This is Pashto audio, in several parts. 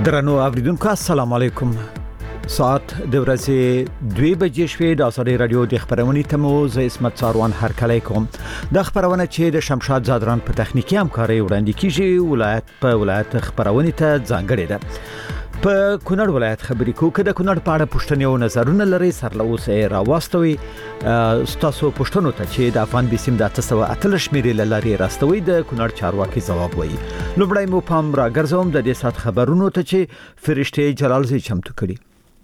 درنو اوریدونکو السلام علیکم. ساعت د ورځې 2 بجې شوې د ازادي رادیو د خبرونې تمو ز اسمت ساروان هرکلی کوم. د خبرونه چې د شمشاد زادران په تخنیکی همکاري وړاندې کیږي ولایت په ولایت خبرونه ته ځانګړې ده. په کونړ ولایت خبرې کوو د کونړ په اړه پښتني او نظرونه لري سرلوسه راوستوي ستاسو پښتنو ته چې د افغان بیسیم د 808 شمیرې لاري راستوي د کونړ چارواکي جواب وایي. لومړی مو پام را ګرځوم د دې سات خبرونو ته چې فرشته جلالزی چمتو کړي.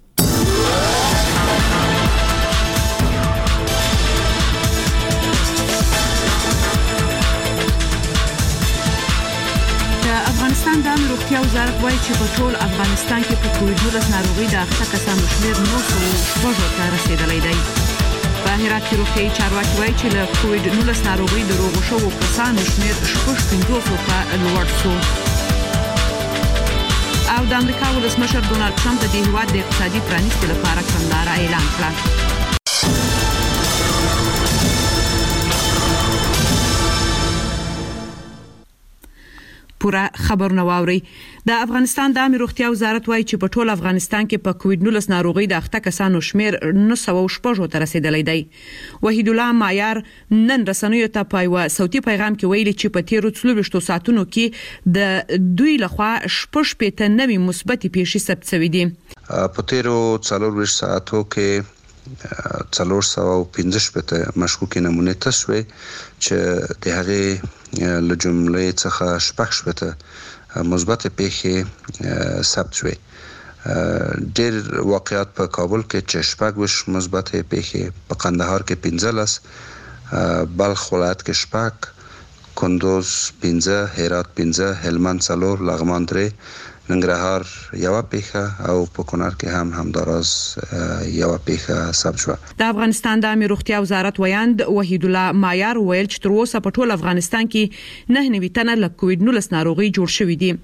افغانستان د روغتیا وزارت وایي چې په ټول افغانستان کې په کووډ-19 ناروغي د اخته کسانو شمېر 900 ته رسیدلی دی. په هرات کې روغتیايي چارواکي وایي چې له کووډ-19 ناروغي د روغ شوو کسانو شمېر 500 ته لوړ شو. او د امریکا ولسمشر ډونالد ټرمپ د هیواد د اقتصادي پرانیستۍ لپاره کړنلاره اعلان کړه. پورا خبرونه واوري. د افغانستان د عامه روغتیا وزارت وایي چې په ټول افغانستان کې په کووډ-19 ناروغي د اخته کسانو شمېر 916 ته رسیدلی دی. وحید الله مایار نن رسنیو ته په یو صوتي پیغام کې ویلي چې په تیرو 24 ساعتونو کې د دوی لخوا 89 مثبت پیښې ثبت شوې دي. په تیرو 24 ساعتو کې 415 مشکوک نمونه تشوي چې د هغه له جملې څخه شپږ مثبت پیښې ثبت شوې. ډېر واقعیات په کابل کې چې شپږ مثبت پیښې، په قندهار کې 15، بلخ ولایت کې 6، کندوز 15، هرات 15، هلمند 4، لغمان 3، ننګرهار یو پیښه او په کونړ کې هم همداراز یو پیښه ثبت شوه. د افغانستان د عامه روغتیا وزارت ویاند وحید الله مایار ویل چې تر اوسه په ټول افغانستان کې 9 تنه له کووډ-19 ناروغي جوړ شوي دي.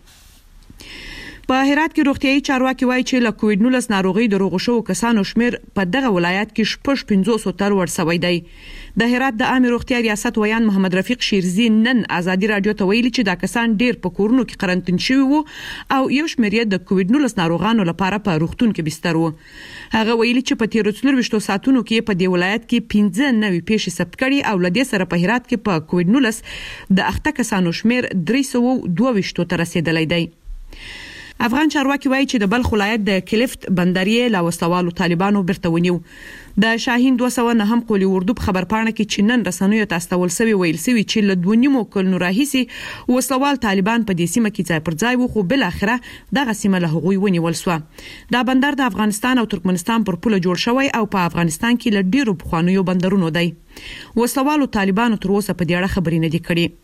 په هرات کې روغتیايي چارواکي وایي چې له کووډ-19 ناروغي د روغ شوو کسانو شمېر په دغه ولایت کې 500 تر ورسوي دی. د هرات د عامه روغتیا ریاست ویان محمد رفیق شیرزی نن ازادي رادیو ته ویلي چې دا کسان ډیر په کورونو کې قرنطین شوي وو او یو شمېر د کووډ-19 ناروغانو لپاره په روغتون کې بستر وو. هغه ویلي چې په تیرو 24 ساعتونو کې په دې ولایت کې 15 پیښې ثبت کړي او لدې سره په هرات کې په کووډ-19 د اخته کسانو شمېر 322 ته رسیدلی دی. افغان چارواکي وایي چې د بلخ ولایت د کلیفت بندریه له وسوالو طالبانو برته ونیو. د شاهین 209 هم قولي اردو خبر پاڼه کې چې نن رسنیو ته استول سوي ویل سوي چې له 2 کلونو راهیسي وسوال طالبان په دې سیمه کې ځای پر ځای وو، خو بل اخره دغه سیمه له هغوی ونیول سو. دا بندر د افغانستان او ترکمنستان پر پوله جوړ شوی او په افغانستان کې له ډیرو پخوانیو بندرونو دی. وسوالو طالبانو تر اوسه په دې اړه خبرې نه دي کړې.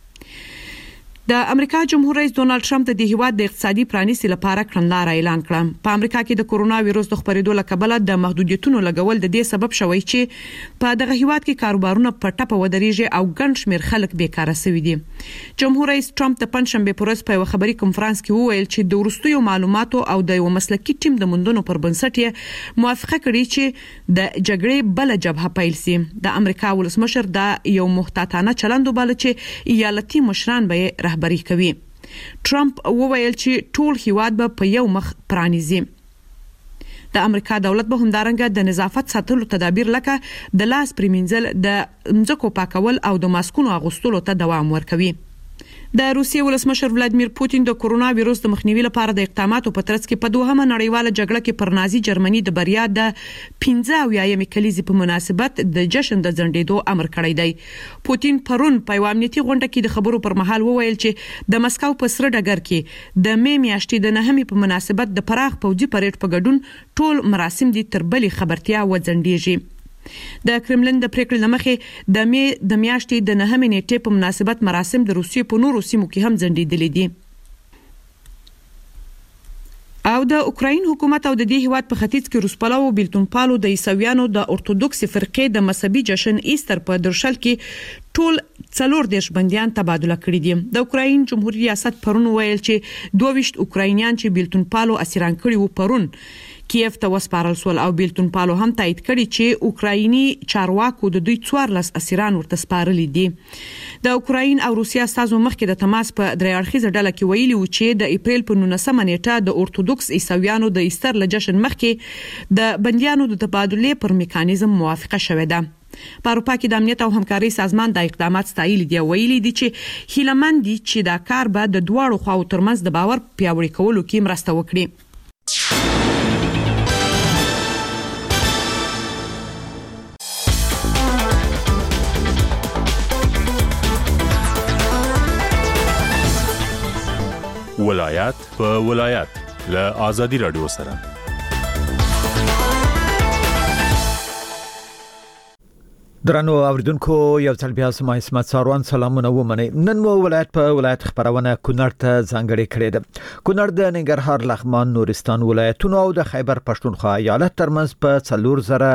د امریکا جمهور رئیس ډونالد ټرمپ د هیواد د اقتصادي پرانیستۍ لپاره کړنلاره اعلان کړه. په امریکا کې د کورونا وایروس د خپرېدو له کبله د محدودیتونو لګول د دې سبب شوی چې په دغه هیواد کې کاروبارونه په ټپه ودرېږي او ګڼ شمېر خلک بیکاره شوي دي. جمهور رئیس ټرمپ د پنځشنبه په ورځ په یو خبري کنفرانس کې وویل چې د وروستیو معلوماتو او د یو مسلکي ټیم د موندنو پر بنسټ یې موافقه کړې چې د جګړې بل جبهه پیل شي. د امریکا ولسمشر د یو محتاطانه چلند وباله چې ایالتي مشران به رهبري کوي. ټرمپ وویل چې ټول هیواد به په یو مخ پرانیزي. د امریکا دولت به همدارنګه د نظافت ساتلو تدابیر لکه د لاس پریمنځل، د مځکو پاکول او د ماسکونو اغوستلو ته دوام ورکوي. د روسیې ولسمشر ولادیمیر پوتین د کورونا وایروس د مخنیوي لپاره د اقداماتو په ترڅ کې په دوهمه نړیواله جګړه کې پر نازي جرمني د بریا د 15 کلیزې په مناسبت د جشن د ځنډېدو امر کړی دی. پوتین پرون په یو امنیتي غونډه کې د خبرو پر مهال وویل چې د مسکو په سره ډګر کې د می میاشتې د 9 په مناسبت د پراخ پوځي پریډ په ګډون ټول مراسم دي تر بلې خبرتیا وځنډېږي. د کرملین د پریکړې لمخې د می د میاشتې د 9 نیټې په مناسبت مراسم د روسیې په نورو سیمو کې هم ځنډېدلي دي. او د اوکراین حکومت او د دې هیواد په ختیځ کې روسپالو بیلتون پالو د عیسویانو د اورتودوکسي فرقې د مذهبي جشن ایستر په درشل کې ټول 14 بنديان تبادله کړي دي. د اوکراین جمهوریت ریاست پرون ویل چې 22 اوکراینیان چې بیلتون پالو اسیران کړي وو پرون کیف ته وسپارل سول او بیلتون پالو هم تایید کړي چې اوکرایني چارواکو د دوی 14 اسیران ورته سپارل دي. د اوکراین او روسیا استازو مخکې د تماس په درې اړخیزه ډله کې ویلي و چې د اپریل په 19 نیټه د اورتودوکس عیسویانو د ایستر لجشن مخکې د بنديانو د تبادله پر میکانیزم موافقه شوه ده. په اروپا کې د امنیت او همکاري سازمان د اقدامات ستایل دي ویلي دي چې هیلمند دي چې دا کار به د دواړو خواو ترمنځ د باور پیاوړي کولو کې مرسته وکړي. ولایت په ولایت له آزادي رادیو سره. درنو اوریدونکو یو ځل بیا سم اسمت ساروان سلامونه ومني. نن مو ولایت په ولایت خبرونه کونړ ته ځانګړي کړې ده. کونړ د ننګرهار، لغمان، نورستان ولایتونو او د خیبر پښتونخوا ایالت ترمنځ په 4000